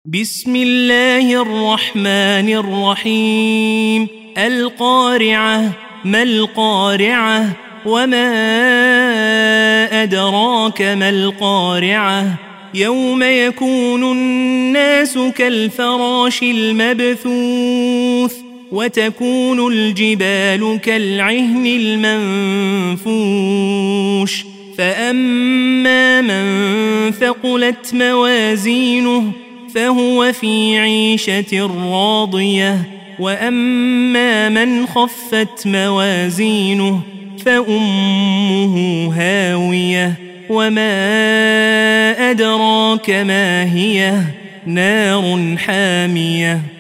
بسم الله الرحمن الرحيم القارعة ما القارعة وما أدراك ما القارعة يوم يكون الناس كالفراش المبثوث وتكون الجبال كالعهن المنفوش فأما من ثقلت موازينه فهو في عيشة راضية وأما من خفت موازينه فأمه هاوية وما أدراك ما هي نار حامية